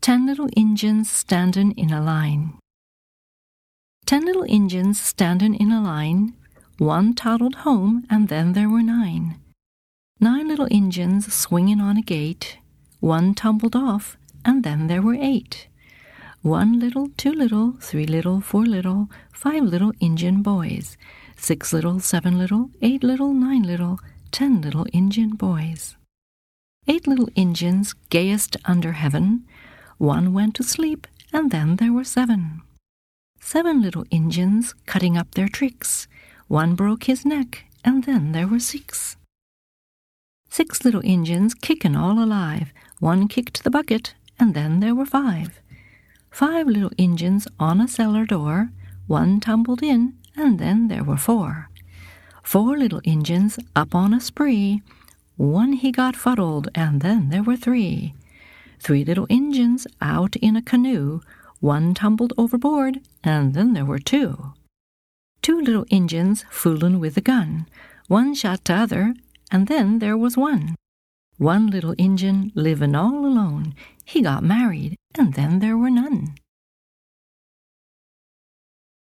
10 little Injuns standin' in a line. 10 little Injuns standin' in a line. One toddled home, and then there were 9. 9 little Injuns swingin' on a gate. One tumbled off, and then there were 8. 1 little, 2 little, 3 little, 4 little, 5 little Injun boys. 6 little, 7 little, 8 little, 9 little, 10 little Injun boys. 8 little Injuns, gayest under heaven. One went to sleep, and then there were 7. 7 little Injuns, cutting up their tricks. One broke his neck, and then there were 6. 6 little Injuns, kickin' all alive. One kicked the bucket, and then there were 5. 5 little Injuns on a cellar door. One tumbled in, and then there were 4. 4 little Injuns up on a spree. One he got fuddled, and then there were 3. 3 little Injuns out in a canoe. One tumbled overboard, and then there were 2. 2 little Injuns foolin' with a gun. One shot t'other, and then there was 1. 1 little Injun livin' all alone. He got married, and then there were none.